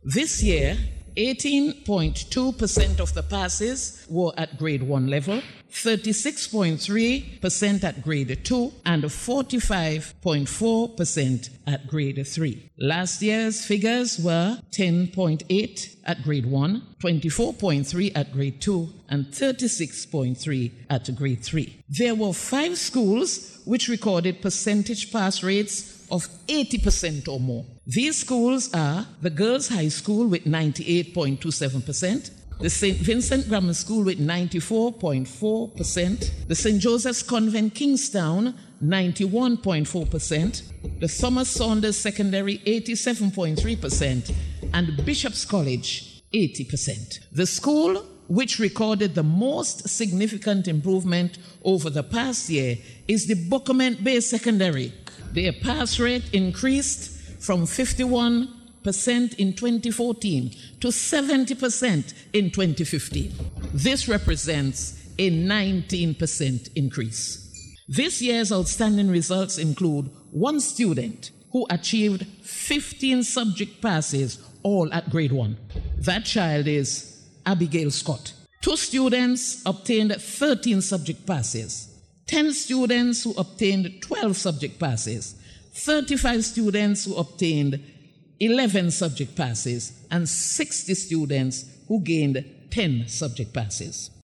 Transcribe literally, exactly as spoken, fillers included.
This year, eighteen point two percent of the passes were at grade one level, thirty-six point three percent at grade two, and forty-five point four percent at grade three. Last year's figures were ten point eight at grade one, twenty-four point three at grade two, and thirty-six point three at grade three. There were five schools which recorded percentage pass rates of eighty percent or more. These schools are the Girls High School with ninety-eight point two seven percent, the Saint Vincent Grammar School with ninety-four point four percent, the Saint Joseph's Convent Kingstown ninety-one point four percent, the Thomas Saunders Secondary eighty-seven point three percent, and Bishop's College eighty percent. The school which recorded the most significant improvement over the past year is the Bookament Bay Secondary. Their pass rate increased from fifty-one percent in twenty fourteen to seventy percent in twenty fifteen. This represents a nineteen percent increase. This year's outstanding results include one student who achieved fifteen subject passes, all at grade one. That child is Abigail Scott. Two students obtained thirteen subject passes. ten students who obtained twelve subject passes, thirty-five students who obtained eleven subject passes, and sixty students who gained ten subject passes.